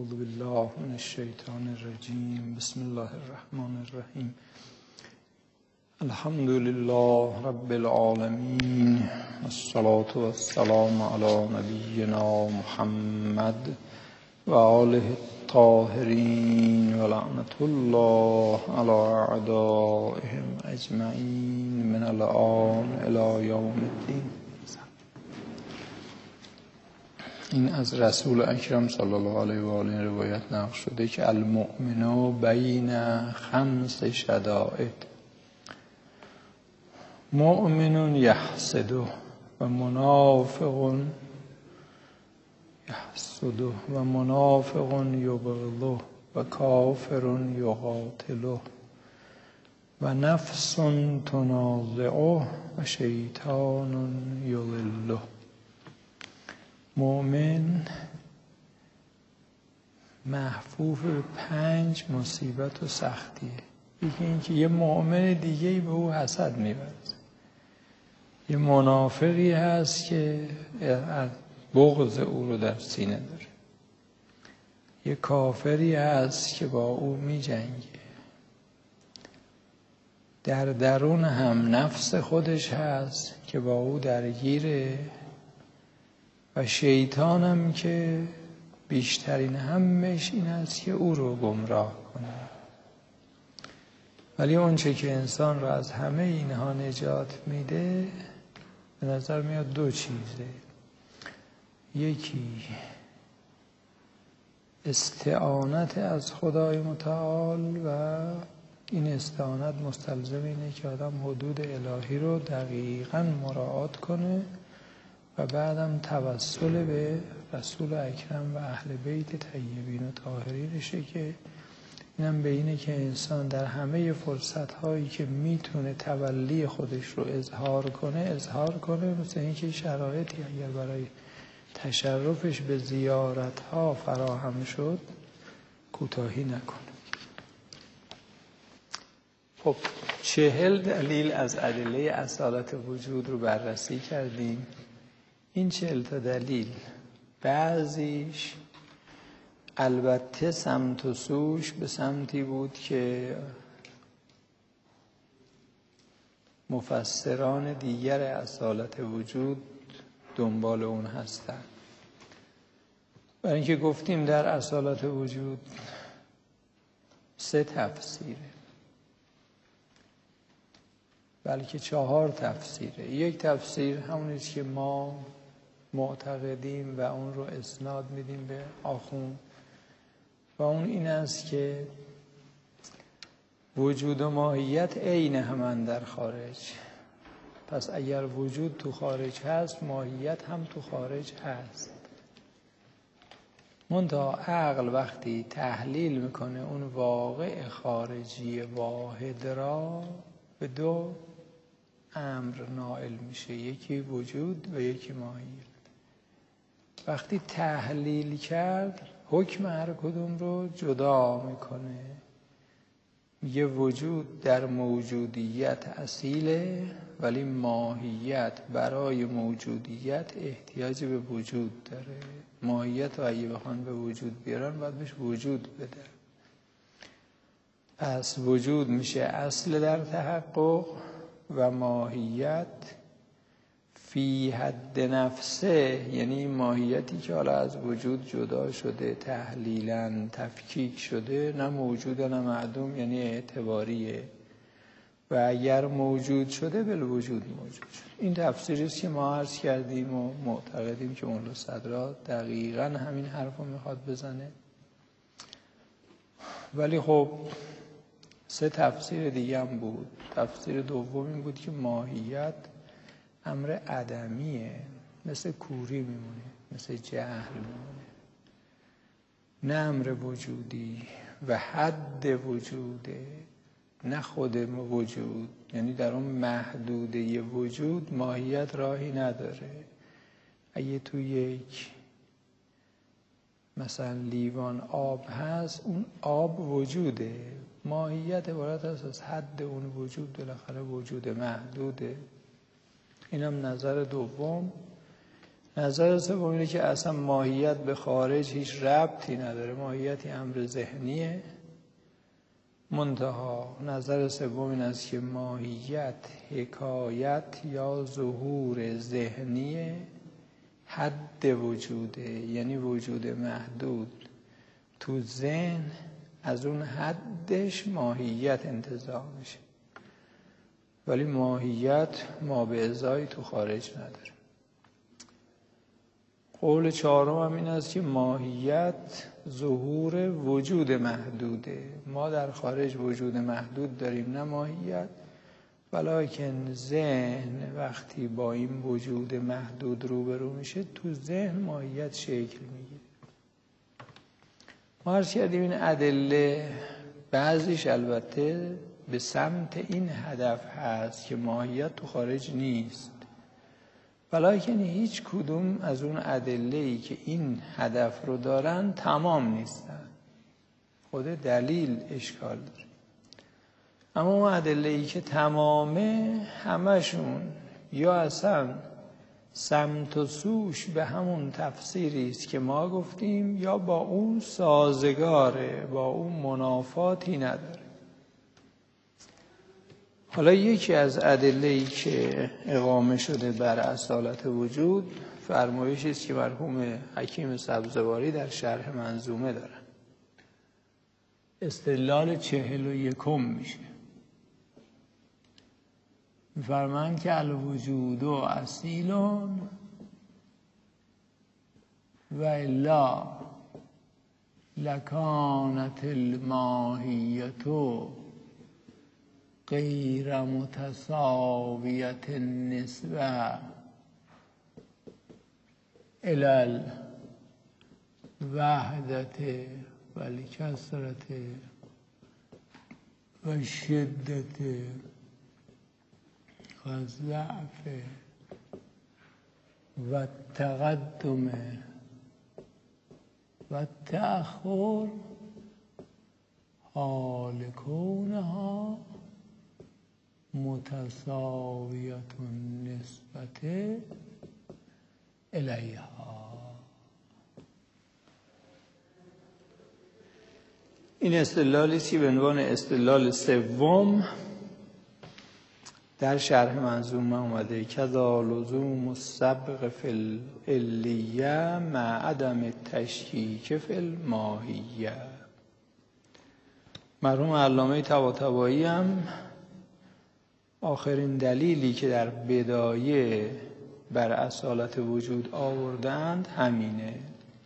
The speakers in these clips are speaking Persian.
اعوذ بالله من الشیطان الرجیم. بسم الله الرحمن الرحیم. الحمد لله رب العالمین، الصلاة والسلام علی نبینا محمد و آله الطاهرین و لعنت الله علی اعدائهم اجمعین من الآن الی یوم الدین. این از رسول اکرم صلی الله علیه و آله روایت نقل شده که المؤمن بین خمس شدائد، مؤمن یحسده و منافق یحسده و منافق یبغضه و کافر یقاتله و نفس تنازعه و شیطان یضله. مؤمن محفوظ به 5 مصیبت و سختیه. یکی اینکه یه مؤمن دیگه‌ای به او حسد می‌ورزه، یه منافقی هست که بغض او رو در سینه داره، یه کافری هست که با او می‌جنگه، در درون هم نفس خودش هست که با او درگیره و شیطان هم که بیشترین همش این است که او رو گمراه کنه. ولی اون چه که انسان رو از همه اینها نجات میده به نظر میاد 2 چیزه. یکی استعانت از خدای متعال و این استعانت مستلزم اینه که آدم حدود الهی رو دقیقاً مراعات کنه و بعدم توسل به رسول اکرم و اهل بیت طیبین و طاهرینشه که اینم به اینه که انسان در همه فرصت‌هایی که میتونه تولی خودش رو اظهار کنه، مثل اینکه شرایطی اگر برای تشرفش به زیارت‌ها فراهم شد کوتاهی نکنه. خب 40 دلیل از ادله اصالت وجود رو بررسی کردیم. این 40 تا دلیل بعضیش البته سمت و سوش به سمتی بود که مفسران دیگر اصالت وجود دنبال اون هستن. برای اینکه گفتیم در اصالت وجود 3 تفسیره، بلکه 4 تفسیره. یک تفسیر همونیست که ما معتقدیم و اون رو اسناد میدیم به آخوند و اون این است که وجود و ماهیت عین همن در خارج. پس اگر وجود تو خارج هست ماهیت هم تو خارج هست. منتها عقل وقتی تحلیل میکنه اون واقع خارجی واحد را به 2 امر نائل میشه، یکی وجود و یکی ماهیت. وقتی تحلیل کرد حکم هر کدوم رو جدا میکنه. میگه وجود در موجودیت اصیله ولی ماهیت برای موجودیت احتیاج به وجود داره. ماهیت رو اگه بخوان به وجود بیارن باید بهش وجود بده. پس وجود میشه اصل در تحقق و ماهیت فی حد نفسه، یعنی ماهیتی که حالا از وجود جدا شده، تحلیلاً تفکیک شده، نه موجوده نه معدوم، یعنی اعتباریه و اگر موجود شده بالوجود موجود شده. این تفسیری است که ما عرض کردیم و معتقدیم که مولا صدرا دقیقاً همین حرف رو میخواد بزنه. ولی خب 3 تفسیر دیگه هم بود. تفسیر دوم این بود که ماهیت امر عدمیه، مثل کوری میمونه، مثل جهل میمونه، نه امر وجودی و حد وجوده، نه خود وجود. یعنی در اون محدوده وجود ماهیت راهی نداره. اگه تو یک مثلا لیوان آب هست، اون آب وجوده، ماهیت عبارت است از حد اون وجود، بالاخره وجود محدوده. اینم نظر دوم. نظر سوم اینه که اصلا ماهیت به خارج هیچ ربطی نداره، ماهیتی امر ذهنیه. منتها نظر سوم این است که ماهیت حکایت یا ظهور ذهنی حد وجوده، یعنی وجود محدود تو ذهن از اون حدش ماهیت انتزاع میشه، ولی ماهیت ما به ازای تو خارج نداره. قول چهارم هم این است که ماهیت ظهور وجود محدوده. ما در خارج وجود محدود داریم، نه ماهیت، ولیکن ذهن وقتی با این وجود محدود روبرو میشه تو ذهن ماهیت شکل میگیره. ما عرض کردیم این ادله بعضیش البته به سمت این هدف هست که ماهیت تو خارج نیست، ولیکن هیچ کدوم از اون ادله‌ای که این هدف رو دارن تمام نیستن. خود دلیل اشکال داره. اما اون ادله‌ای که تمامه همشون یا اصلا سمت و سوش به همون تفسیری است که ما گفتیم، یا با اون سازگاره، با اون منافاتی نداره. حالا یکی از ادله‌ای که اقامه شده بر اصالت وجود فرمایشی است که مرحوم حکیم سبزواری در شرح منظومه دارن. استدلال 41 میشه. می‌فرمایند که الوجود اصیل و الا لکانت الماهیت غیر متساویت النسبه الی الوحدت و الکثرت و الشدت و الضعف و التقدم و التأخر حال کونها متساویت نسبت الیها. این استدلالی است که به عنوان استدلال سوم در شرح منظومه اومده. کذا لزوم السبق فی العلیه مع عدم التشکیک فی الماهیه. مرحوم علامه طباطبایی هم آخرین دلیلی که در بدایه بر اصالت وجود آوردند همینه.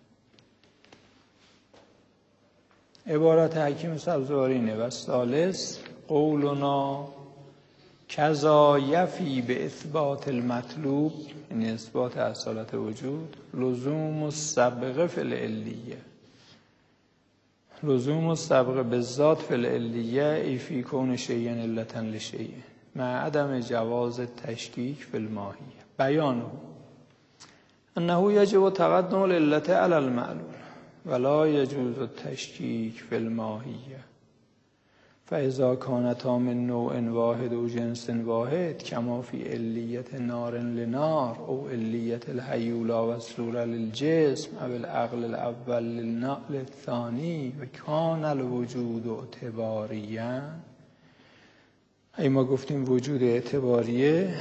عبارت حکیم سبزواری اینه: و ثالث قولنا کذا یفی به اثبات المطلوب، این اثبات اصالت وجود، لزوم السبق فی العلیه. لزوم السبق بالذات فی العلیه ای فی کون شیء علتا لشیء مع عدم جواز التشکیک فی الماهیه. بیانه انه یجب تقدم العلة علی المعلول ولا یجوز التشکیک فی الماهیه. فاذا کانتا من نوع واحد و جنس واحد کما فی علیت نار لنار او علیت الهیولا و الصوره للجسم او العقل الاول للثانی و کان الوجود اعتباریا. ای ما گفتیم وجود اعتباریه،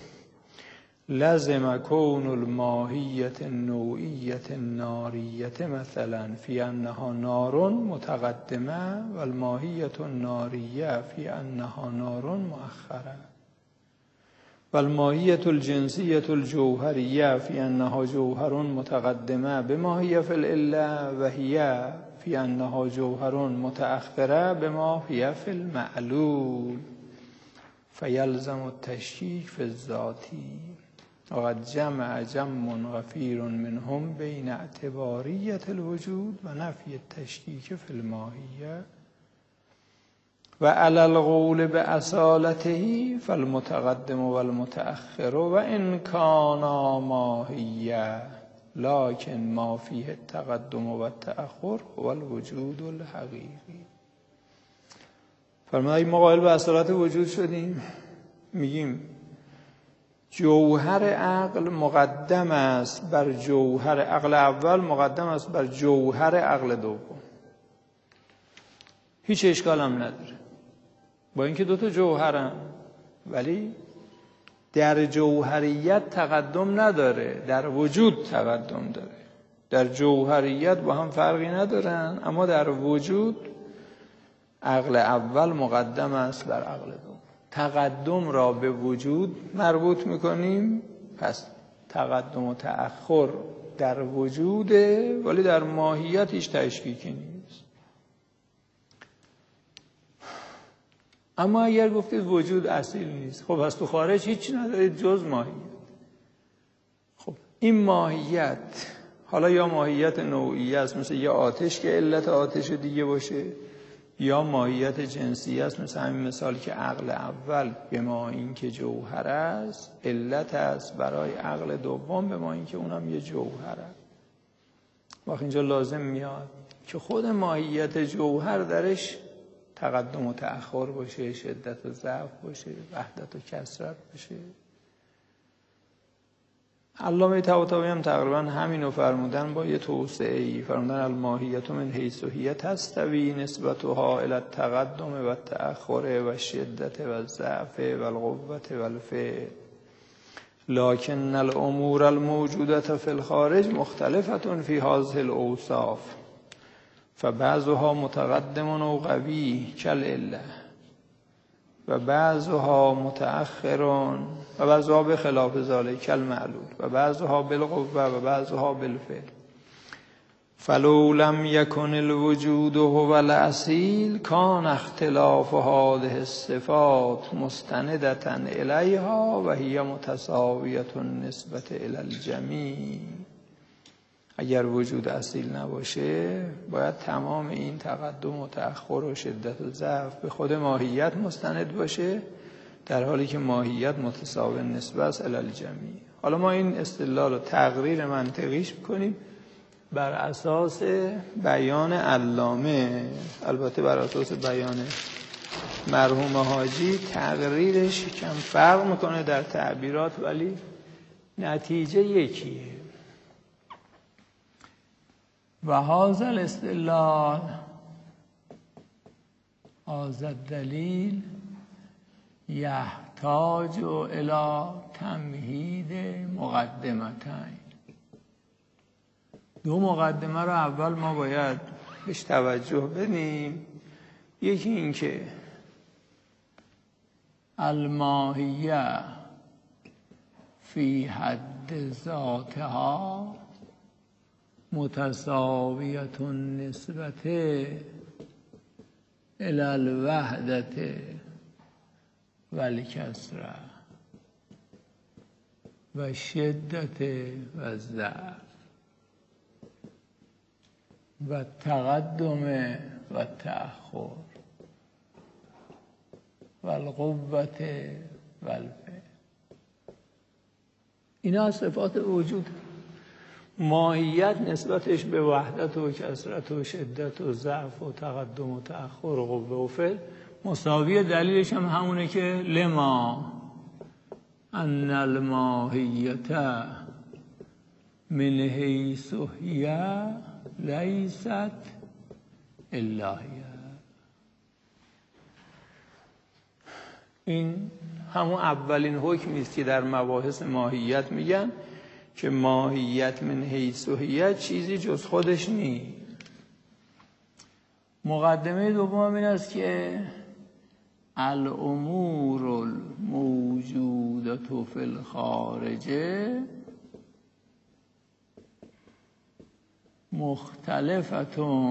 لازم کون الماهیت النوعیت الناریت مثلا فی انها نار متقدمه و الماهیت الناریه فی انها نار مؤخره و الماهیت الجنسیت الجوهریه فی انها جوهر متقدمه بما هی فی العله و هی فی انها جوهر متأخره بما هی فی المعلول فیلزم التشکیک فی الذاتی. وقد جمع غفیر منهم بین اعتباریت الوجود و نفی التشکیک فی الماهیه و علی القول باصالته فالمتقدم و المتأخر و ان کانا ماهیه لکن ما فیه التقدم و التأخر هو الوجود الحقیقی. فرمایید ما قائل به اصالت وجود شدیم، میگیم جوهر عقل مقدم است بر جوهر عقل اول، مقدم است بر جوهر عقل دوم. هیچ اشکال هم نداره، با اینکه دوتا جوهرن ولی در جوهریت تقدم نداره، در وجود تقدم داره. در جوهریت با هم فرقی ندارن، اما در وجود عقل اول مقدم است بر عقل دوم. تقدم را به وجود مربوط میکنیم، پس تقدم و تأخر در وجوده ولی در ماهیت هیچ تشکیکی نیست. اما اگر گفتید وجود اصیل نیست، خب پس تو خارج هیچی ندارید جز ماهیت. خب این ماهیت حالا یا ماهیت نوعی است مثل یه آتش که علت آتش دیگه باشه، یا ماهیت جنسی است مثل همین مثال که عقل اول به ما این که جوهر است علت است برای عقل دوم به ما این که اونم یه جوهر است. وقت اینجا لازم میاد که خود ماهیت جوهر درش تقدم و تأخر باشه، شدت و ضعف باشه، وحدت و کثرت باشه. علامه طباطبایی هم تقریبا همینو فرمودن با یه توسعه‌ای، فرمودن الماهیت من حیث هی تستوی نسبتها الی التقدم و التأخر و الشدت و الضعف و القوة و الفعل لکن الامور الموجودة فی الخارج مختلفة فی هذه الاوصاف فبعضها متقدم و قوی کالعله و بعضها متأخر و بعضها به خلاف ذلک کالمعلول و بعضها بالقوة و بعضها بالفعل فلو لم یکن الوجود هو الاصیل کان اختلاف هذه الصفات مستندة الیها و هی متساویة نسبت الی الجمیع. اگر وجود اصیل نباشه باید تمام این تقدم و تأخر و شدت و ضعف به خود ماهیت مستند باشه، در حالی که ماهیت متساوی نسبت است الی الجمیع. حالا ما این استدلال رو تقریر منطقیش میکنیم بر اساس بیان علامه، البته بر اساس بیان مرحوم حاجی تقریرش کم فرق میکنه در تعبیرات ولی نتیجه یکیه. و هذا الاستدلال هذا الدلیل یحتاج الی تمهید مقدمتین. دو مقدمه رو اول ما باید بهش توجه بدیم. یکی این که الماهیه فی حد ذاتها متساویت نسبت الی الوحدت و الکثرة و شدت و ضعف و تقدم و تأخر و القوة و الفعل. اینا صفات وجود. ماهیت نسبتش به وحدت و کثرت و شدت و ضعف و تقدم و تأخر و قوه و فعل مساویه. دلیلش هم همونه که لما ان الماهیت من حیث هی لیست الا هی. این همون اولین حکمی است که در مباحث ماهیت میگن که ماهیت من حیث هی چیزی جز خودش نیست. مقدمه دوم این است که الامور الموجودة فی الخارج مختلفة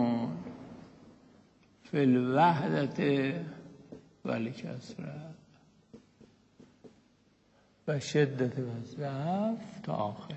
فی الوحدت و الکثرة و شدت و ضعف تا آخر.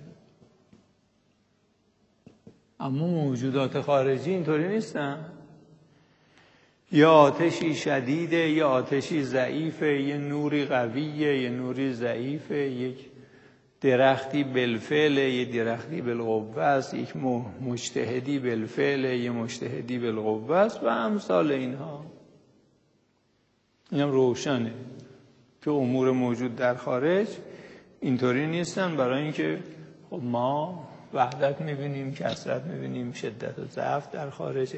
اما موجودات خارجی اینطوری نیستن. یا آتشی شدیده، یا آتشی ضعیفه، یه نوری قویه، یه نوری ضعیفه، یک درختی بالفعل، یه درختی بالقوه است، یک مجتهدی بالفعل، یه مجتهدی بالقوه است و امثال اینها. اینم روشنه که امور موجود در خارج اینطوری نیستن، برای اینکه خب ما وحدت میبینیم، کثرت میبینیم، شدت و ضعف در خارج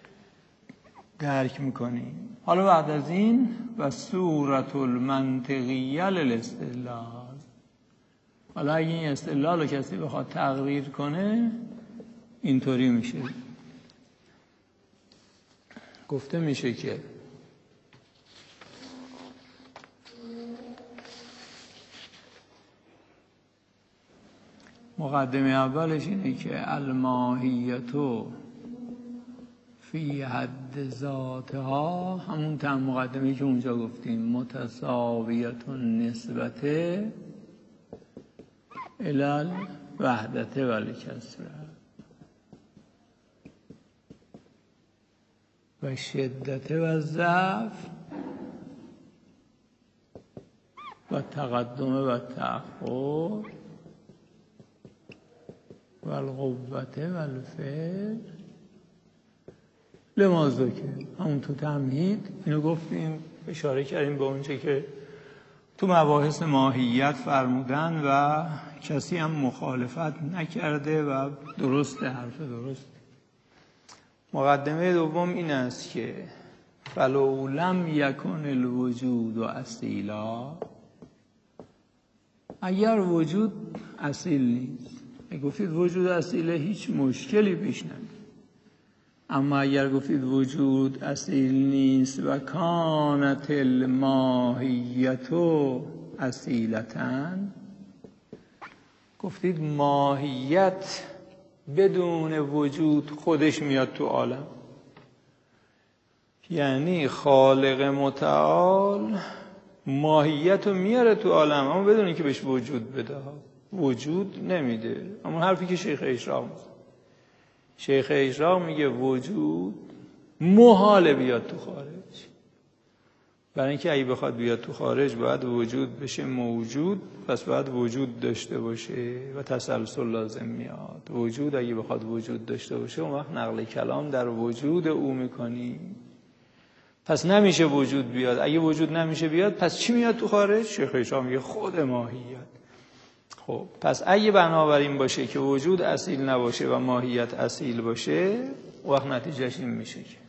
درک میکنیم. حالا بعد از این و صورت المنطقیه للاستدلال، حالا اگه این استدلال رو کسی بخواد تغییر کنه اینطوری میشه. گفته میشه که مقدمه اولش اینه که الماهیتو فی حد ذاتها، همون تم مقدمه‌ای که اونجا گفتیم، متساویت نسبت الال وحدت ولی کسره و شدت و ضعف و تقدم و تأخر و القوت و الفعل لماذا که همون تو تمهید اینو گفتیم، اشاره کردیم به اونچه که تو مباحث ماهیت فرمودن و کسی هم مخالفت نکرده و درست حرف درست. مقدمه دوم این است که فلو لم یکن الوجود اصیلا، اگر وجود اصیل نیست، اگه گفتید وجود اصیله هیچ مشکلی پیش نمیاد، اما اگر گفتید وجود اصیل نیست و کانت الماهیتو اصیلتن، گفتید ماهیت بدون وجود خودش میاد تو عالم، یعنی خالق متعال ماهیت رو میاره تو عالم اما بدون اینکه بهش وجود بده، وجود نمیده. اما حرفی که شیخ اشراق میگه، شیخ اشراق میگه وجود محاله بیاد تو خارج، برای اینکه اگه بخواد بیاد تو خارج باید وجود بشه موجود، پس باید وجود داشته باشه و تسلسل لازم میاد. وجود اگه بخواد وجود داشته باشه اون وقت نقل کلام در وجود او میکنی، پس نمیشه وجود بیاد. اگه وجود نمیشه بیاد پس چی میاد تو خارج؟ شیخ اشراق میگه خود ماهیت. خب پس اگه بنابراین باشه که وجود اصیل نباشه و ماهیت اصیل باشه، وقت نتیجهش این میشه که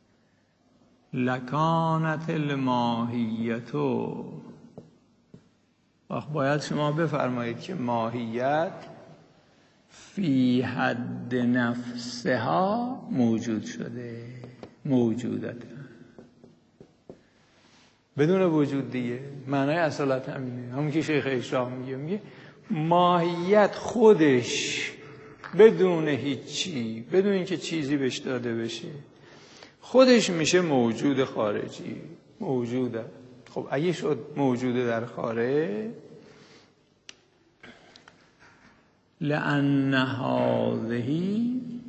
لکانت الماهیتو، وقت باید شما بفرمایید که ماهیت فی حد نفسها موجود شده، موجودت بدون وجود دیگه. معنای اصالت همینه، همون که شیخ اشراق میگه ماهیت خودش بدون هیچی، بدون اینکه چیزی بهش داده بشه، خودش میشه موجود خارجی، موجوده. خب اگه شد موجوده در خارج، لأن هذه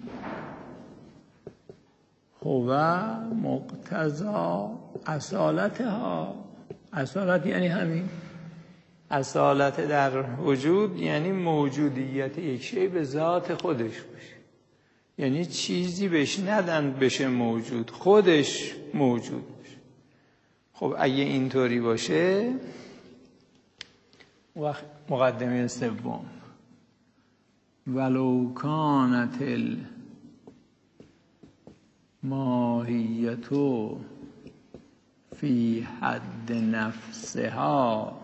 هو مقتضا اصالتها. اصالت یعنی همین، اصالت در وجود یعنی موجودیت یک شی به ذات خودش باشه، یعنی چیزی بهش ندن بشه موجود، خودش موجود باشه. خب اگه اینطوری باشه، وقت مقدمه سوم ولو کانت الماهیتو فی حد نفسها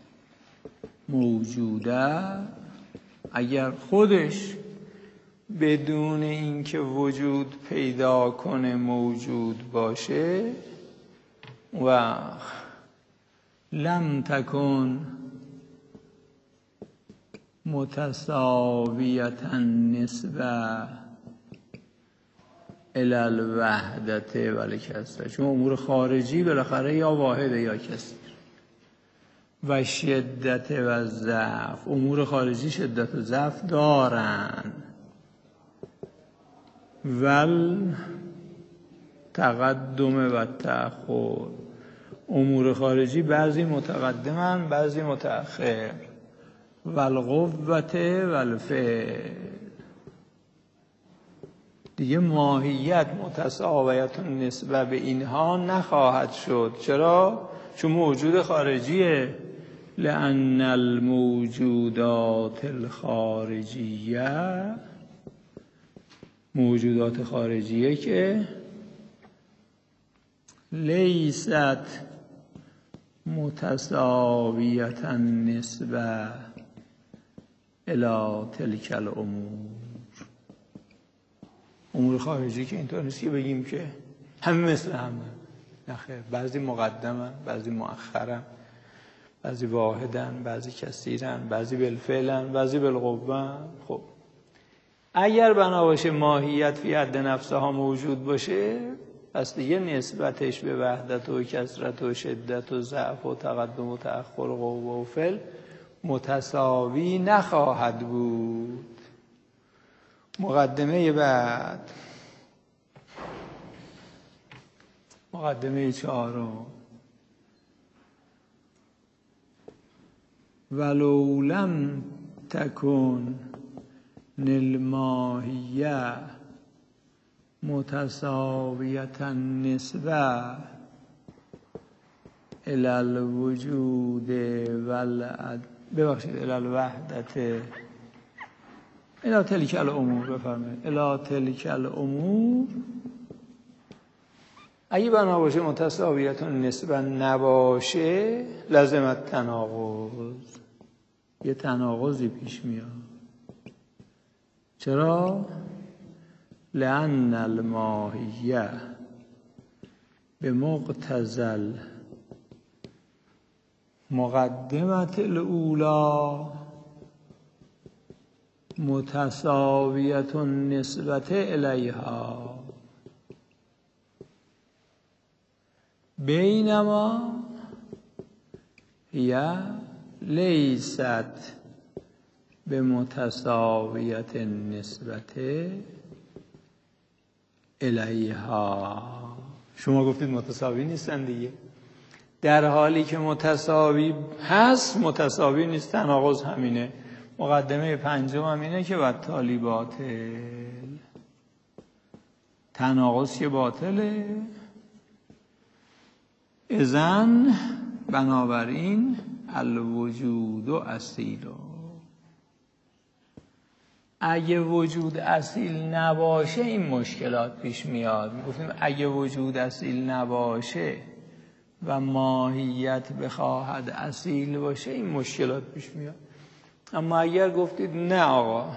موجوده، اگر خودش بدون اینکه وجود پیدا کنه موجود باشه، و لم تکن متساویتا نسبه الی الوحدت ولی کسره، چون امور خارجی بالاخره یا واحده یا کسره، و شدت و ضعف، امور خارجی شدت و ضعف دارن، ول تقدم و تأخر، امور خارجی بعضی متقدمن بعضی متأخر، والقوت والفعل. دیگه ماهیت متساویت نسبت به اینها نخواهد شد. چرا؟ چون موجود خارجیه، لأن الموجودات الخارجیه، موجودات خارجیه که لیست متساویة النسبه الی تلک الامور، امور خارجی که اینطور نیست که بگیم که همه مثل همه، نخیر، بعضی مقدمن، بعضی مؤخرن، بعضی واحدن، بعضی کثیرن، بعضی بالفعلن، بعضی بالقوهن. خب اگر بنا باشه ماهیت فی حد نفسها موجود باشه، پس دیگه نسبتش به وحدت و کثرت و شدت و ضعف و تقدم و تأخر و قوه و فعل متساوی نخواهد بود. مقدمه بعد، مقدمه 4: ولو لم تکن الماهیه متساویة النسبه الی الوجود الی الوحدت الی تلک الامور، بفرمایید الی تلک الامور، اگه بنا باشه متساویة النسبه نباشه، لازمت تناقض، یه تناقضی پیش میاد. چرا؟ لأن الماهیه به مقتضی مقدمت الاولی متساویة النسبة الیها، بینما هی لیست به متساویة النسبة الیها. شما گفتید متساوی نیستن دیگه، در حالی که متساوی هست متساوی نیست. تناقض همینه. مقدمه 5 همینه که والتالی باطل، تناقض که باطله. اذن بنابراین الوجود اصیل، اگه وجود اصیل نباشه این مشکلات پیش میاد. میگفتیم اگه وجود اصیل نباشه و ماهیت بخواهد اصیل باشه این مشکلات پیش میاد. اما اگر گفتید نه آقا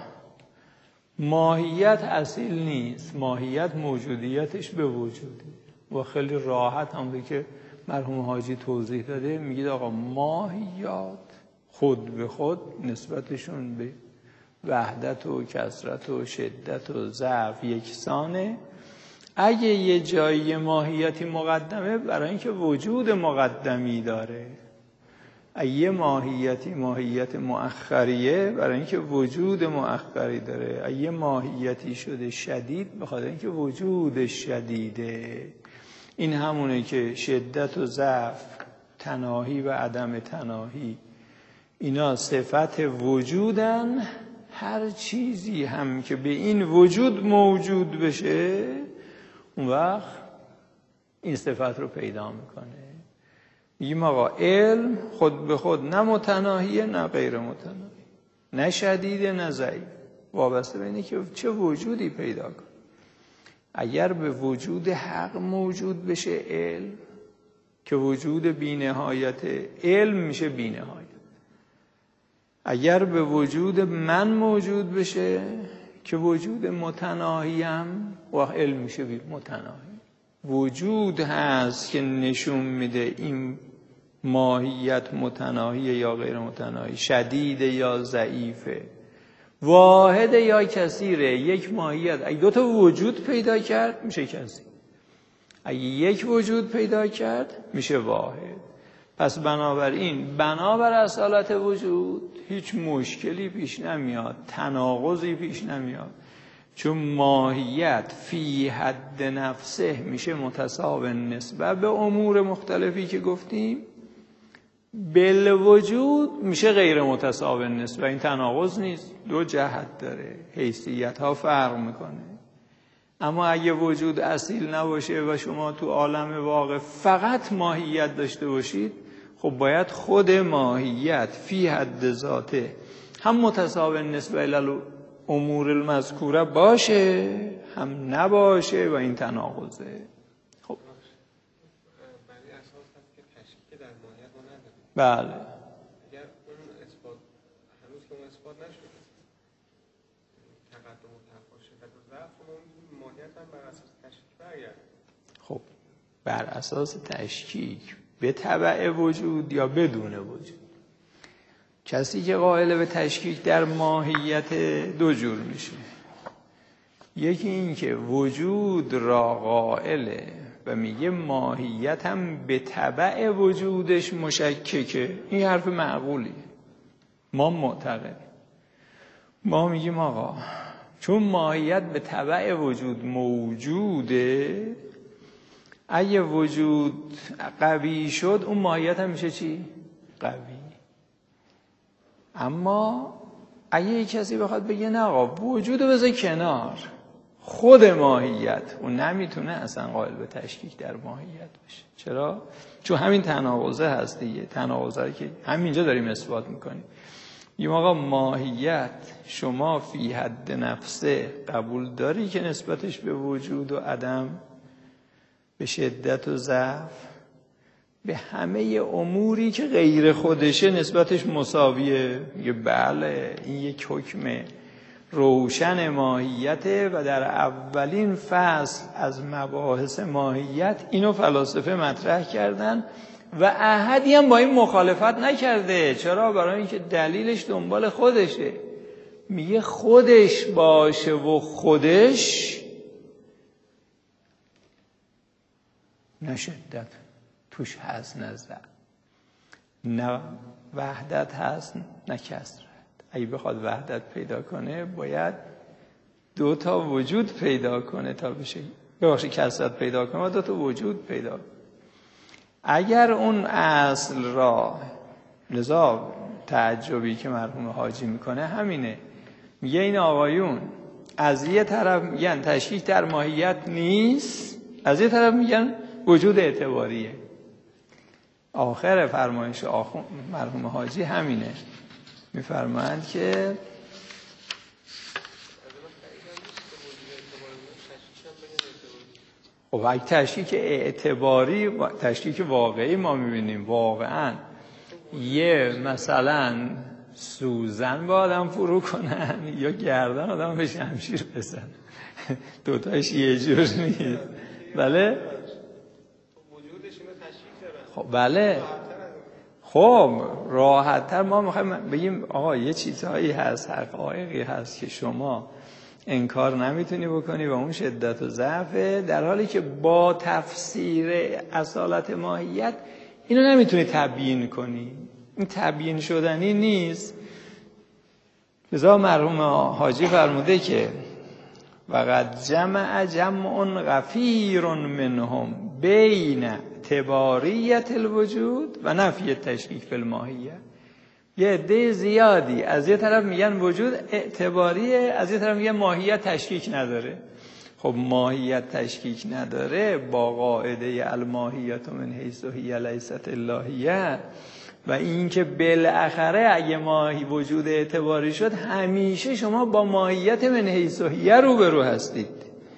ماهیت اصیل نیست، ماهیت موجودیتش به وجوده، و خیلی راحت همونطور که مرحوم حاجی توضیح داده، میگید آقا ماهیات خود به خود نسبتشون به وحدت و کثرت و شدت و ضعف یکسانه. اگه یه جایی ماهیتی مقدمه برای اینکه وجود مقدمی داره، اگه یه ماهیتی ماهیت مؤخریه برای اینکه وجود مؤخری داره، اگه یه ماهیتی شده شدید بخاطر اینکه وجود شدیده. این همونه که شدت و ضعف، تناهی و عدم تناهی، اینا صفت وجودن. هر چیزی هم که به این وجود موجود بشه اون وقت این صفت رو پیدا میکنه. میگیم آقا علم خود به خود نه متناهیه نه غیر متناهی، نه شدیده نه ضعیف، وابسته به اینه که چه وجودی پیدا کنه. اگر به وجود حق موجود بشه علم، که وجود بی‌نهایت، علم میشه بی‌نهایت. اگر به وجود من موجود بشه که وجود متناهیم، و علم میشه متناهی. وجود هست که نشون میده این ماهیت متناهیه یا غیر متناهی، شدیده یا ضعیفه، واحده یا کثیره. یک ماهیت اگه 2 تا وجود پیدا کرد میشه کثیر، اگه یک وجود پیدا کرد میشه واحد. پس بنابراین بنابر اصالت وجود هیچ مشکلی پیش نمیاد، تناقضی پیش نمیاد، چون ماهیت فی حد نفسه میشه متساوی نسبه به امور مختلفی که گفتیم، بالوجود میشه غیر متساوی نسبه. این تناقض نیست، 2 جهت داره، حیثیت ها فرق میکنه. اما اگه وجود اصیل نباشه و شما تو عالم واقع فقط ماهیت داشته باشید، خب باید خود ماهیت فی حد ذاته هم متساوی نسبت الی امور المذکوره باشه هم نباشه و این تناقضه. خب برای اساس هست که تشکیک در ماهیت ما نداریم. بله. اگر اون اثبات هنوز که اون اثبات نشده تقدم و تأخر شدت و ضعف اون ماهیت هم بر اساس تشکیک برگرده. خب بر اساس تشکیک به تبع وجود یا بدون وجود. کسی که قائل به تشکیک در ماهیت دو جور میشه. یکی این که وجود را قائله و میگه ماهیت هم به تبع وجودش مشککه. این حرف معقولیه. ما معتقد ما میگیم آقا چون ماهیت به تبع وجود موجوده، اگه وجود قوی شد اون ماهیت هم میشه چی؟ قوی. اما اگه یک کسی بخواد بگه نه آقا وجود رو بذار کنار، خود ماهیت، اون نمیتونه اصلا قائل به تشکیک در ماهیت باشه. چرا؟ چون همین تناقضه هست دیگه. تناقضه که همینجا داریم اثبات میکنیم. میگیم آقا ماهیت شما فی حد نفسه قبول داری که نسبتش به وجود و عدم، به شدت و ضعف، به همه اموری که غیر خودشه نسبتش مساویه. میگه بله این یک حکم روشن ماهیته و در اولین فصل از مباحث ماهیت اینو فلاسفه مطرح کردن و احدی هم با این مخالفت نکرده. چرا؟ برای اینکه دلیلش دنبال خودشه. میگه خودش باشه و خودش نه شدت توش هست نه ضعف، نه وحدت هست نه کثرت. اگه بخواد وحدت پیدا کنه باید دو تا وجود پیدا کنه تا بشه، ببخشید کثرت پیدا کنه و دو تا وجود پیدا کنه. اگر اون اصل را، لذا تعجبی که مرحوم حاجی میکنه همینه، میگه این آقایون از یه طرف میگن تشکیک در ماهیت نیست، از یه طرف میگن وجود اعتباریه. آخر فرمایش مرحوم حاجی همینه، میفرمایند که خب اگه تشکیک اعتباری، تشکیک واقعی ما میبینیم واقعا یه مثلا سوزن با آدم فرو کنن یا گردن آدم به شمشیر بزن، دوتاش یه جور نیست. بله خب بله خب راحت‌تر ما میخوایم بگیم آقا یه چیزهایی هست، حقایقی هست که شما انکار نمیتونی بکنی و اون شدت و ضعفه، در حالی که با تفسیر اصالت ماهیت اینو نمیتونی تبیین کنی. این تبیین شدنی نیست. لذا مرحوم حاجی فرموده که وقد جمع جمع غفیر منهم بین اعتباریت الوجود و نفی تشکیک فی الماهیه. یه عده زیادی از یه طرف میگن وجود اعتباریه، از یه طرف میگن ماهیت تشکیک نداره. خب ماهیت تشکیک نداره با قاعده الماهیت من حیث هی لیست اللهیه و این که بالاخره اگه ماهی وجود اعتباری شد همیشه شما با ماهیت من حیث هی روبرو هستید.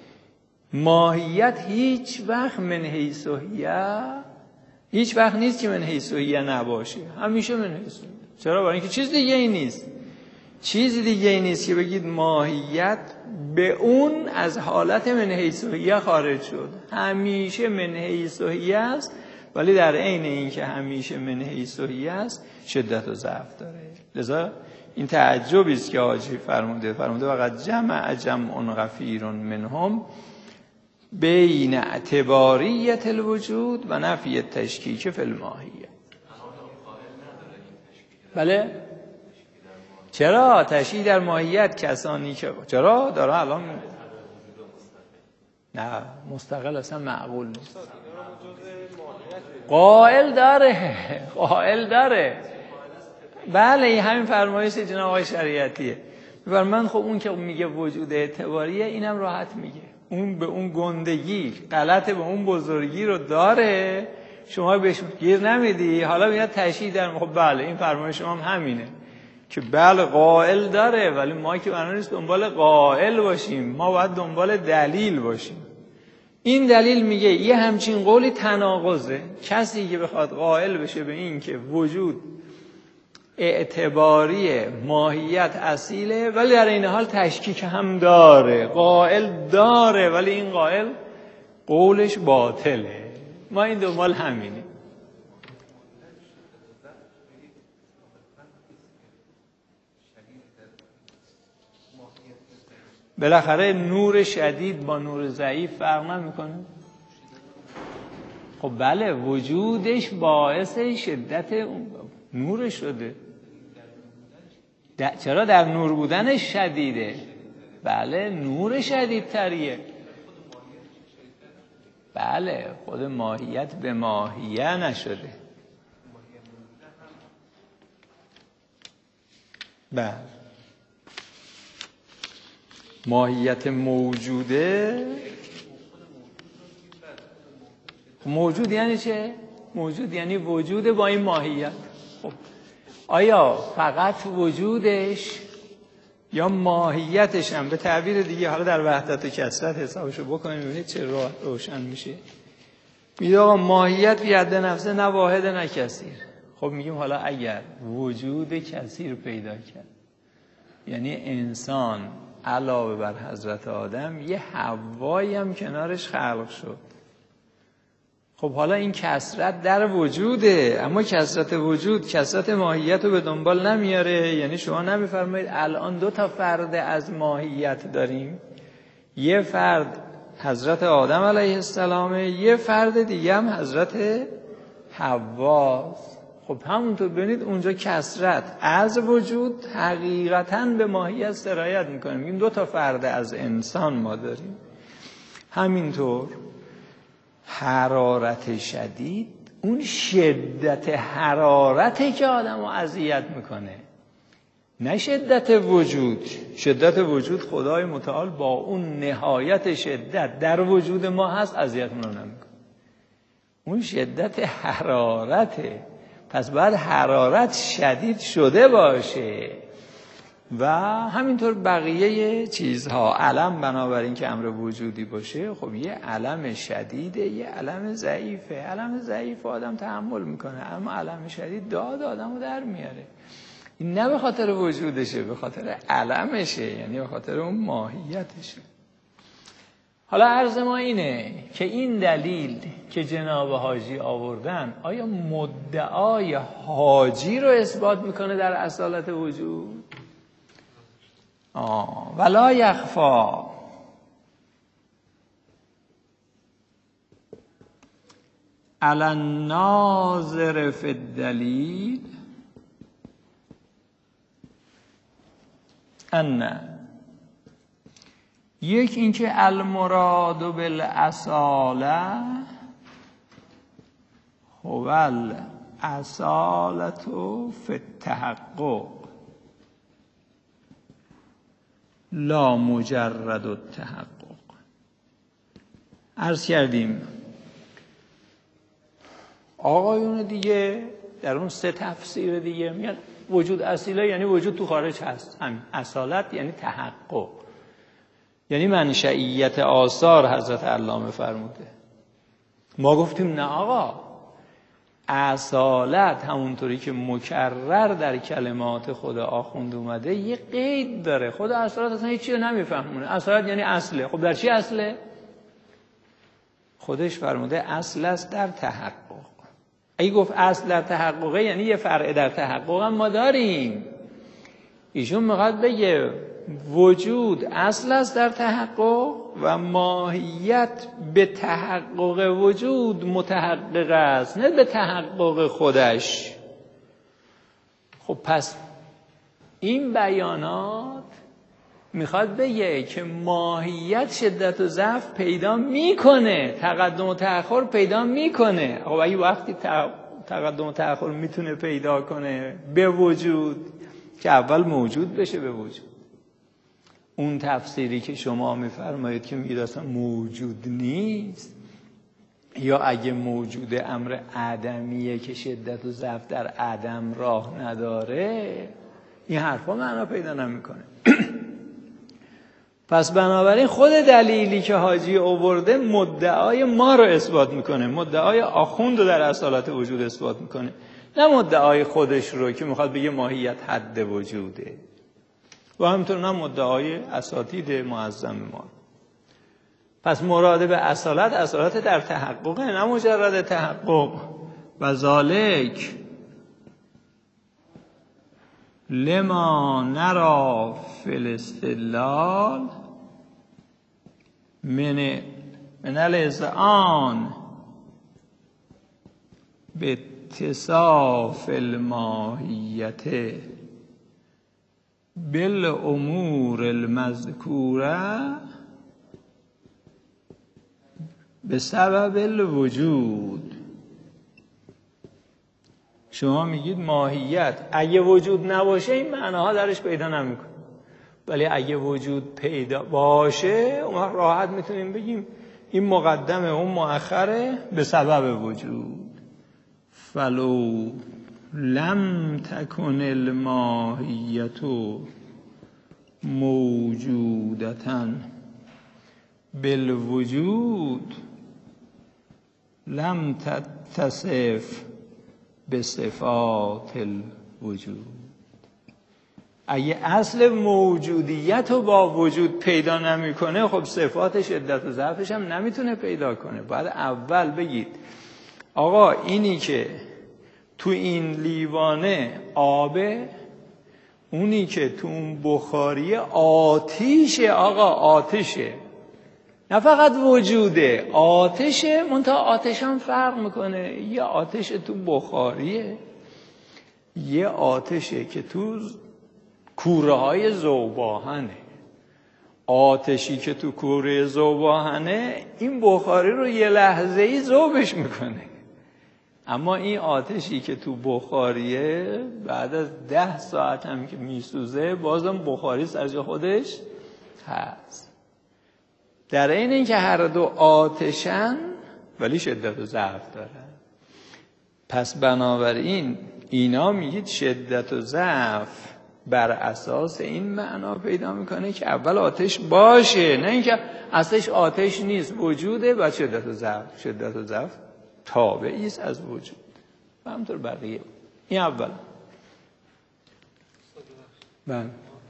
ماهیت هیچ وقت من حیث هی هیچ وقت نیست که من حیث هی نباشه، همیشه من حیث هی. چرا؟ برای اینکه چیز دیگه ای نیست. چیز دیگه ای نیست که بگید ماهیت به اون از حالت من حیث هی خارج شد. همیشه من حیث هی است، ولی در عین اینکه همیشه من حیث هی است شدت و ضعف داره. لذا این تعجبی است که حاجی فرموده وقد جمع جمع غفیر منهم بین اعتباریت الوجود و نفی تشکیک فی الماهیه. بله چرا تشکیک در ماهیت کسانی که چرا داره الان نه مستقل اصلا معقول نیست. قائل داره بله همین فرمایش جناب آقای شریعتیه. من خب اون که میگه وجود اعتباریه اینم راحت میگه، اون به اون گندگی غلط به اون بزرگی رو داره، شما بهش گیر نمیدی. حالا میاد تشریح در خب بله این فرمان شما هم همینه که بله قائل داره، ولی ما که قرار نیست دنبال قائل باشیم، ما باید دنبال دلیل باشیم. این دلیل میگه یه همچین قولی تناقضه. کسی که بخواد قائل بشه به این که وجود اعتباری ماهیت اصیله ولی در این حال تشکیک هم داره، قائل داره ولی این قائل قولش باطله، ما این دنبال همینیم. بالاخره نور شدید با نور ضعیف فرق نمیکنه. خب بله وجودش باعث شدت نور شده. چرا در نور بودنش شدیده؟ بله نور شدیدتریه. بله خود ماهیت به ماهیه نشده. بله ماهیت موجوده. موجود یعنی چه؟ موجود یعنی وجود با این ماهیت. خب آیا فقط وجودش یا ماهیتش هم به تعبیر دیگه حالا در وحدت و کثرت حسابشو بکنیم ببینید چه روشن میشه. میگه آقا ماهیت فی حد نفسه نه واحد نه کثیر. خب میگیم حالا اگر وجود کثیر پیدا کرد یعنی انسان علاوه بر حضرت آدم یه حوایی هم کنارش خلق شد، خب حالا این کثرت در وجوده، اما کثرت وجود کثرت ماهیت رو به دنبال نمیاره. یعنی شما نمیفرمایید الان 2 فرد از ماهیت داریم، یه فرد حضرت آدم علیه السلامه، یه فرد دیگه هم حضرت حواست. خب همونطور ببینید اونجا کثرت از وجود حقیقتاً به ماهیت سرایت میکنه. میگیم 2 فرد از انسان ما داریم. همینطور حرارت شدید اون شدت حرارته که آدمو اذیت میکنه، نه شدت وجود. شدت وجود خدای متعال با اون نهایت شدت در وجود ما هست اذیتمون نمیکنه. اون شدت حرارته. پس باید حرارت شدید شده باشه و همینطور بقیه چیزها. علم بنابراین که امر وجودی باشه خب یه علم شدیده یه علم ضعیفه. علم ضعیف آدم تحمل میکنه، اما علم شدید داد آدمو در میاره. این نه به خاطر وجودشه، به خاطر علمشه، یعنی به خاطر اون ماهیتشه. حالا عرض ما اینه که این دلیل که جناب حاجی آوردن آیا مدعای حاجی رو اثبات میکنه در اصالت وجود؟ ولا یخفا علی الناظر فی الدلیل ان یک اینکه المراد بالاصاله هو الاصاله فی التحقق لا مجرد التحقق. عرض کردیم آقایون دیگه در اون 3 تفسیر دیگه میگن وجود اصیله یعنی وجود تو خارج هست. همین اصالت یعنی تحقق، یعنی منشئیت آثار حضرت علامه فرموده. ما گفتیم نه آقا، اصالت همونطوری که مکرر در کلمات خود آخوند اومده یه قید داره. خود اصالت اصلا هیچی رو نمیفهمونه. اصالت یعنی اصله. خب در چی اصله؟ خودش فرموده اصل است در تحقق. اگه گفت اصل در تحققه یعنی یه فرع در تحقق هم ما داریم. ایشون میخواد بگه وجود اصل است در تحقق و ماهیت به تحقق وجود متحقق است، نه به تحقق خودش. خب پس این بیانات میخواد بگه که ماهیت شدت و ضعف پیدا میکنه، تقدم و تأخر پیدا میکنه. خب اگه وقتی تقدم و تأخر میتونه پیدا کنه به وجود که اول موجود بشه به وجود. اون تفسیری که شما میفرمایید که میگید اصلا موجود نیست، یا اگه موجود امر عدمیه که شدت و ضعف در عدم راه نداره، این حرفا معنا پیدا نمیکنه. پس بنابراین خود دلیلی که حاجی آورده مدعای ما رو اثبات میکنه، مدعای آخوند رو در اصالت وجود اثبات میکنه، نه مدعای خودش رو که میخواد بگه ماهیت حد وجوده، و همینطور نه مدعای اساتید معظم ما. پس مراد به اصالت در تحقق، نه مجرد تحقق. و ذالک لما نرا فی الاستدلال من الاذعان به اتصاف الماهیت بالامور المذکوره به سبب الوجود. شما میگید ماهیت اگه وجود نباشه این معناها درش پیدا نمیکنه، ولی اگه وجود پیدا باشه اون وقت راحت میتونیم بگیم این مقدمه اون مؤخره به سبب وجود. فلو لم تکن الماهیت موجودتا بالوجود لم تتصف بصفات الوجود. اگه اصل موجودیت رو با وجود پیدا نمیکنه، خب صفات شدت و ضعفش هم نمیتونه پیدا کنه. باید اول بگید آقا اینی که تو این لیوانه آبه، اونی که تو اون بخاری آتیشه. آقا آتشه، نه فقط وجوده، آتشه. منتها آتش هم فرق میکنه، یه آتش تو بخاریه، یه آتشه که تو کوره های ذوب‌آهنه. آتشی که تو کوره ذوب‌آهنه این بخاری رو یه لحظه‌ای ذوبش میکنه، اما این آتشی که تو بخاریه بعد از 10 ساعت هم که میسوزه بازم بخاری سر جای خودش هست. در این اینکه هر دو آتشن ولی شدت و ضعف دارن. پس بنابراین اینا میگید شدت و ضعف بر اساس این معنا پیدا میکنه که اول آتش باشه، نه اینکه اصلش آتش نیست، وجوده و شدت و ضعف تابعی است از وجود و همطور بقیه. این اول. بله.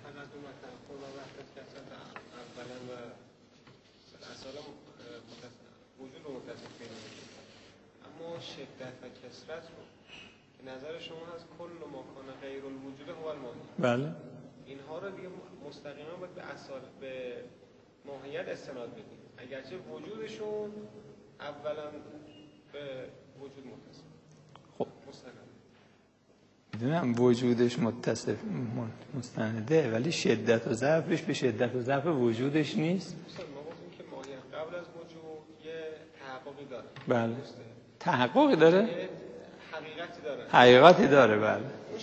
شدت و کثرت رو که نظر شما هست کل ما کان غیر الوجود هو الماهی. بله. اینها رو دیگه مستقیما باید به ماهیت استناد بدیم، اگرچه وجودشون اولا به وجود متصل. خب مستند. میدونم وجودش مستنده، ولی شدت و ضعفش به شدت و ضعف وجودش نیست. ما گفتیم که ماهیت قبل از وجود یه تحققی داره. بله. تحققی داره؟ حقیقتی داره. حقیقتی داره، بله. اون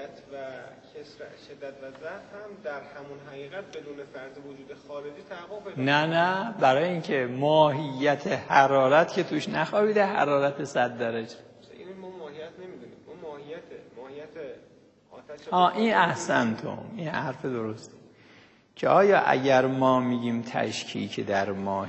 شدت و ضعف هم در همون حقیقت بدون فرض وجود خارجی تحقق پیدا. نه برای اینکه ماهیت حرارت که توش نخوابیده، حرارت 100 درجه. این ما ماهیت نمیدونیم. اون ماهیت آتش. این احسنتم، این حرف درستی. که آیا اگر ما میگیم تشکیک در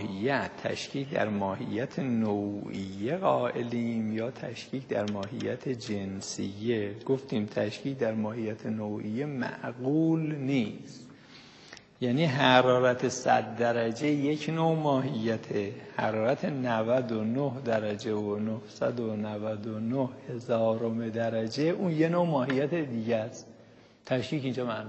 ماهیت نوعیه قائلیم یا تشکیک در ماهیت جنسیه؟ گفتیم تشکیک در ماهیت نوعیه معقول نیست. یعنی حرارت 100 درجه یک نوع ماهیته، حرارت 99 درجه و 999 هزارم درجه اون یه نوع ماهیت دیگه است. تشکیک اینجا معنی.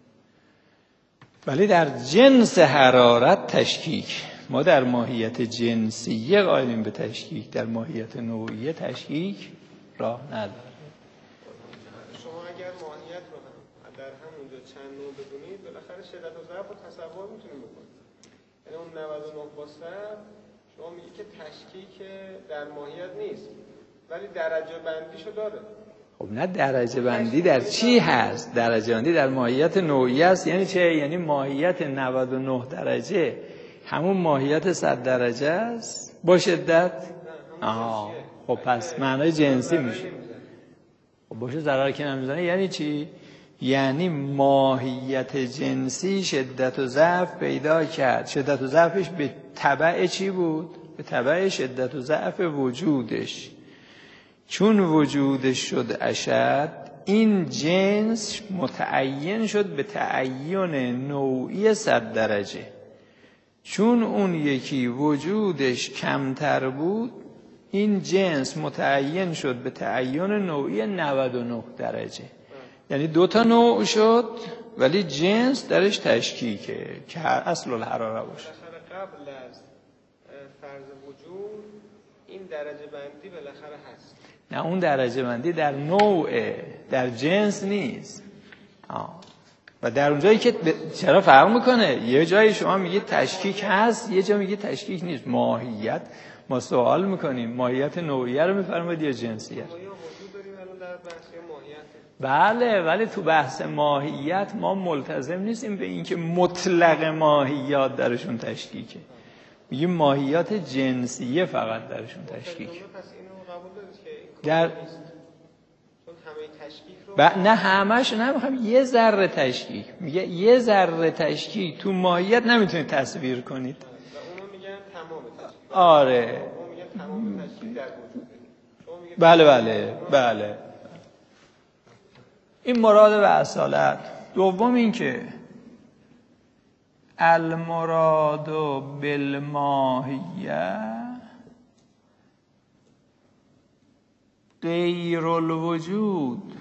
ولی در جنس حرارت تشکیک، ما در ماهیت جنسیه قائلیم به تشکیک، در ماهیت نوعیه تشکیک راه نداره. شما اگر ماهیت رو هم در همونجا چند نوع بدونید، بالاخره شدت و ضعف رو تصور میتونید بکنید. یعنی اون 99 با 100 شما میگید که تشکیک در ماهیت نیست، ولی درجه بندیشو داره. خب نه، درجه بندی در چی هست؟ درجه بندی در ماهیت نوعی است. یعنی چه؟ یعنی ماهیت 99 درجه همون ماهیت 100 درجه است با شدت؟ خب پس معنای جنسی میشه. خب باشه ضرر که نمیزنه یعنی چی؟ یعنی ماهیت جنسی شدت و ضعف پیدا کرد. شدت و ضعفش به تبع چی بود؟ به تبع شدت و ضعف وجودش. چون وجودش شد اشد، این جنس متعین شد به تعین نوعی 100 درجه. چون اون یکی وجودش کمتر بود، این جنس متعین شد به تعین نوعی 99 درجه. یعنی 2 تا نوع شد ولی جنس درش تشکیکه که اصل الحراره باشه. قبل از فرض وجود این درجه بندی بالاخره هست. نه اون درجه بندی در نوعه، در جنس نیست. و در اونجایی که چرا فرق میکنه؟ یه جایی شما میگید تشکیک هست، یه جا میگید تشکیک نیست. ماهیت ما سوال میکنیم ماهیت نوعیه رو میفرمایید یا جنسیت؟ بله، ولی تو بحث ماهیت ما ملتزم نیستیم به اینکه مطلق ماهیات درشون تشکیکه. میگیم ماهیات جنسیه فقط درشون تشکیکه. در نه همش نمیخوام یه ذره تشکیک. میگه یه ذره تشکیک تو ماهیت نمیتونید تصویر کنید. و اونو میگن تمام تشکیک. آره. اون میگن تمام تشکیک در وجوده. بله. این مراد به اصالت. دوم این که المراد بالماهیه غیر الوجود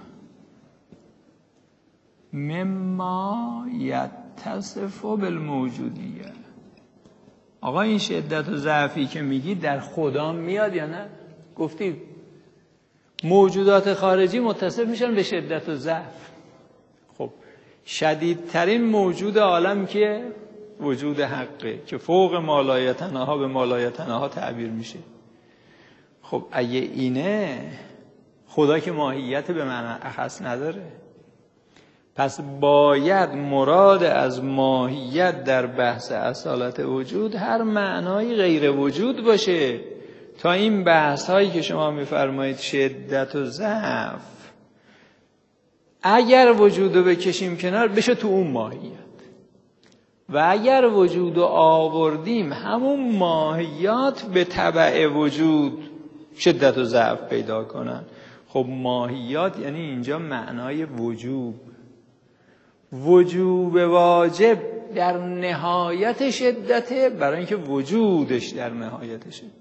مما یتصف بالموجودیه. آقا این شدت و ضعفی که میگی در خدا میاد یا نه؟ گفتی موجودات خارجی متصف میشن به شدت و ضعف. خب شدیدترین موجود عالم که وجود حقه که فوق مالایتنها به مالایتنها تعبیر میشه. خب اگه اینه خدا که ماهیت به معنی اخص نداره، پس باید مراد از ماهیت در بحث اصالت وجود هر معنای غیر وجود باشه تا این بحث هایی که شما میفرمایید شدت و ضعف اگر وجودو بکشیم کنار بشه تو اون ماهیت، و اگر وجودو آوردیم همون ماهیات به تبع وجود شدت و ضعف پیدا کنن. خب ماهیات یعنی اینجا معنای وجوب واجب در نهایت شدته، برای اینکه وجودش در نهایت شدته.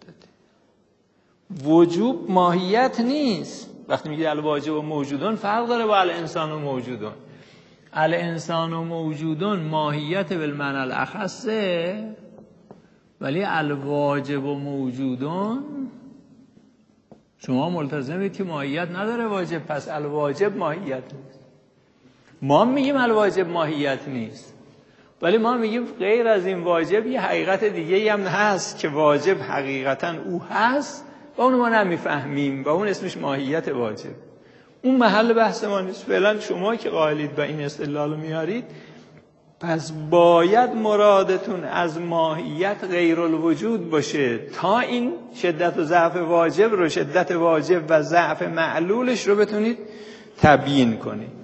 وجوب ماهیت نیست. وقتی میگه الواجب و موجودون فرق داره با الانسان و موجودون. الانسان و موجودون ماهیت بالمعنی الاخصه، ولی الواجب و موجودون شما ملتزمید که ماهیت نداره واجب، پس الواجب ماهیت نیست. ما میگیم الواجب ماهیت نیست، ولی ما میگیم غیر از این واجب یه حقیقت دیگه هم هست که واجب حقیقتا او هست و اونو ما نمیفهمیم و اون اسمش ماهیت واجب. اون محل بحث ما نیست. فعلا شما که قائلید و این استدلال میارید، پس باید مرادتون از ماهیت غیر الوجود باشه تا این شدت و ضعف واجب رو، شدت واجب و ضعف معلولش رو بتونید تبیین کنید.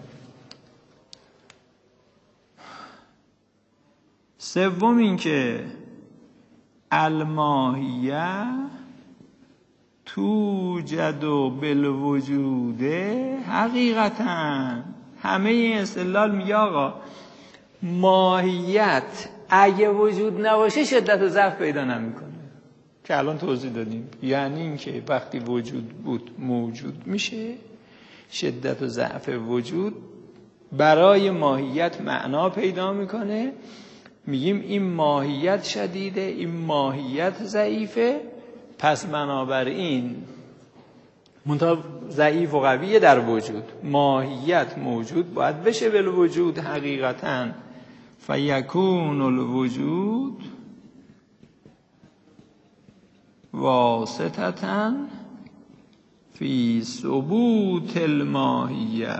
سوم این که الماهیه توجد بالوجود حقیقتا. همه این استدلال میگه آقا ماهیت اگه وجود نباشه شدت و ضعف پیدا نمیکنه که الان توضیح دادیم. یعنی اینکه وقتی وجود بود موجود میشه، شدت و ضعف وجود برای ماهیت معنا پیدا میکنه. میگیم این ماهیت شدیده، این ماهیت ضعیفه، پس بنابراین منتها ضعیف و قویه در وجود. ماهیت موجود باید بشه بالوجود حقیقتاً، فیکون الوجود واسطتاً فی ثبوت الماهیه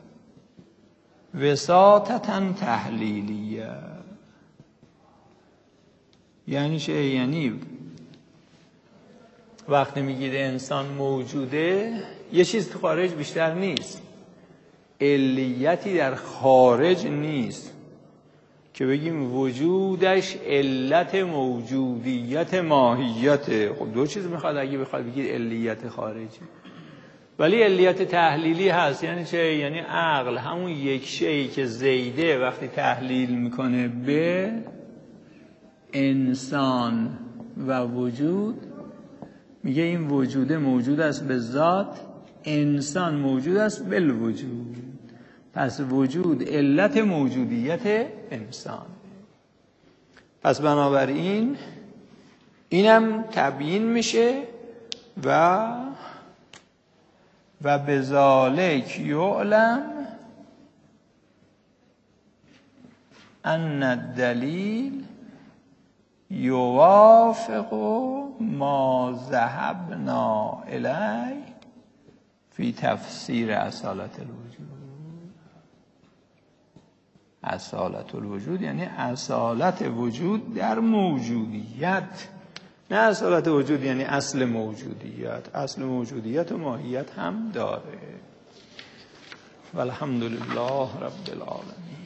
وساطتاً تحلیلیه. یعنی چه؟ یعنی وقتی میگید انسان موجوده، یه چیز تو خارج بیشتر نیست، علیتی در خارج نیست که بگیم وجودش علت موجودیت ماهیت. خب دو چیز میخواد اگه بخواد بگید علیت خارجی، ولی علیت تحلیلی هست. یعنی چه؟ یعنی عقل همون یک شیئی که زیده وقتی تحلیل میکنه به انسان و وجود، میگه این وجود موجود است به ذات، انسان موجود است بالوجود، پس وجود علت موجودیت انسان. پس بنابراین اینم تبیین میشه و بذالک یعلم ان الدلیل یوافق ما ذهبنا الیه فی تفسیر اصالت الوجود. اصالت الوجود یعنی اصالت وجود در موجودیت، نه اصالت وجود یعنی اصل موجودیت. اصل موجودیت و ماهیت هم داره. والحمدلله رب العالمین.